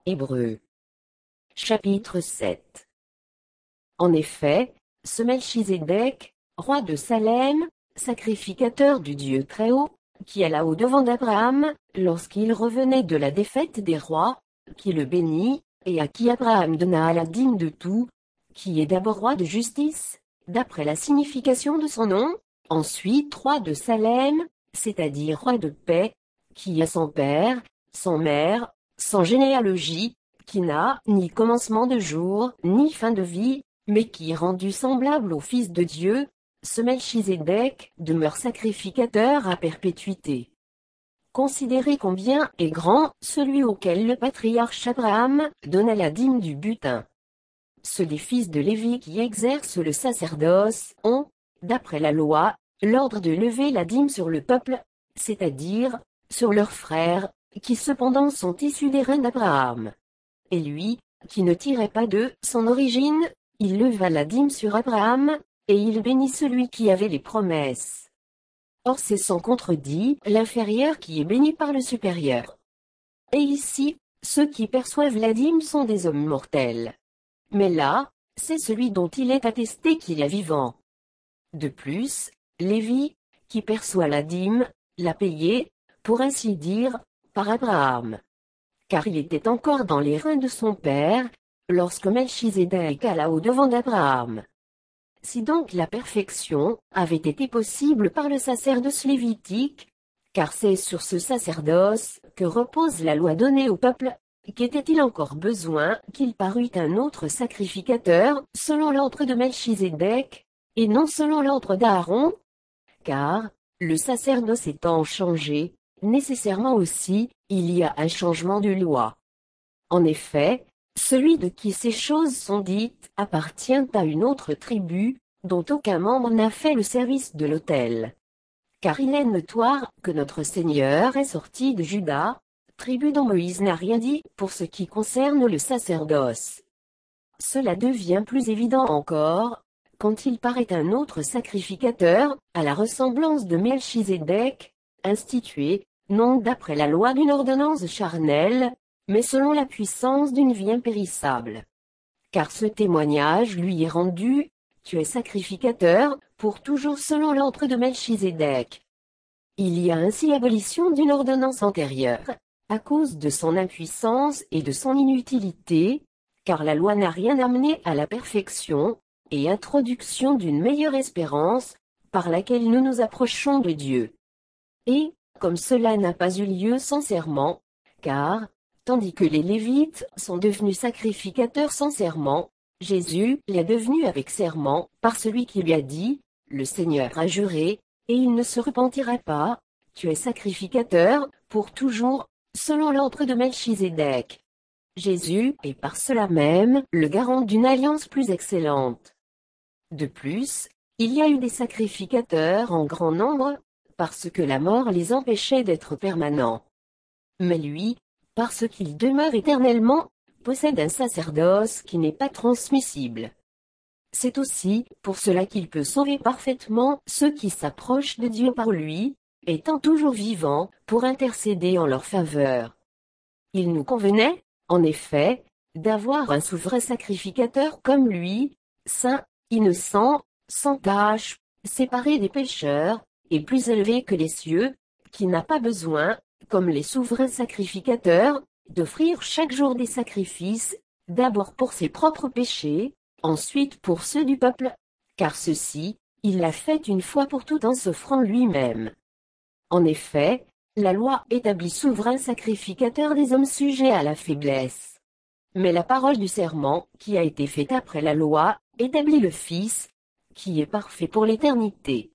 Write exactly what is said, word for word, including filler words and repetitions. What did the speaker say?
Hébreux. Chapitre sept. En effet, ce Melchizedek, roi de Salem, sacrificateur du Dieu Très-Haut, qui alla au-devant d'Abraham, lorsqu'il revenait de la défaite des rois, qui le bénit, et à qui Abraham donna la dîme de tout, qui est d'abord roi de justice, d'après la signification de son nom, ensuite roi de Salem, c'est-à-dire roi de paix, qui est sans père, sans mère, sans généalogie, qui n'a ni commencement de jour, ni fin de vie, mais qui est rendu semblable au Fils de Dieu, ce Melchizedek demeure sacrificateur à perpétuité. Considérez combien est grand celui auquel le patriarche Abraham donna la dîme du butin. Ceux des fils de Lévi qui exercent le sacerdoce ont, d'après la loi, l'ordre de lever la dîme sur le peuple, c'est-à-dire, sur leurs frères, qui cependant sont issus des reins d'Abraham. Et lui, qui ne tirait pas de son origine, il leva la dîme sur Abraham, et il bénit celui qui avait les promesses. Or c'est sans contredit l'inférieur qui est béni par le supérieur. Et ici, ceux qui perçoivent la dîme sont des hommes mortels. Mais là, c'est celui dont il est attesté qu'il est vivant. De plus, Lévi, qui perçoit la dîme, l'a payée, pour ainsi dire, par Abraham. Car il était encore dans les reins de son père, lorsque Melchizedek alla au-devant d'Abraham. Si donc la perfection avait été possible par le sacerdoce lévitique, car c'est sur ce sacerdoce que repose la loi donnée au peuple, qu'était-il encore besoin qu'il parût un autre sacrificateur, selon l'ordre de Melchizedek, et non selon l'ordre d'Aaron? Car, le sacerdoce étant changé, nécessairement aussi, il y a un changement de loi. En effet, celui de qui ces choses sont dites appartient à une autre tribu, dont aucun membre n'a fait le service de l'autel. Car il est notoire que notre Seigneur est sorti de Juda, tribu dont Moïse n'a rien dit pour ce qui concerne le sacerdoce. Cela devient plus évident encore, quand il paraît un autre sacrificateur, à la ressemblance de Melchizedek, institué, non d'après la loi d'une ordonnance charnelle, mais selon la puissance d'une vie impérissable. Car ce témoignage lui est rendu, tu es sacrificateur, pour toujours selon l'ordre de Melchizedek. Il y a ainsi abolition d'une ordonnance antérieure, à cause de son impuissance et de son inutilité, car la loi n'a rien amené à la perfection, et introduction d'une meilleure espérance, par laquelle nous nous approchons de Dieu. Et, comme cela n'a pas eu lieu sans serment, car, tandis que les Lévites sont devenus sacrificateurs sans serment, Jésus l'est devenu avec serment, par celui qui lui a dit, le Seigneur a juré, et il ne se repentira pas, tu es sacrificateur, pour toujours, selon l'ordre de Melchizedek. Jésus est par cela même le garant d'une alliance plus excellente. De plus, il y a eu des sacrificateurs en grand nombre, parce que la mort les empêchait d'être permanents. Mais lui, parce qu'il demeure éternellement, possède un sacerdoce qui n'est pas transmissible. C'est aussi pour cela qu'il peut sauver parfaitement ceux qui s'approchent de Dieu par lui, étant toujours vivant, pour intercéder en leur faveur. Il nous convenait, en effet, d'avoir un souverain sacrificateur comme lui, saint, innocent, sans tache, séparé des pécheurs, et plus élevé que les cieux, qui n'a pas besoin, comme les souverains sacrificateurs, d'offrir chaque jour des sacrifices, d'abord pour ses propres péchés, ensuite pour ceux du peuple, car ceci, il l'a fait une fois pour toutes en s'offrant lui-même. En effet, la loi établit souverain sacrificateur des hommes sujets à la faiblesse. Mais la parole du serment, qui a été faite après la loi, établit le Fils, qui est parfait pour l'éternité.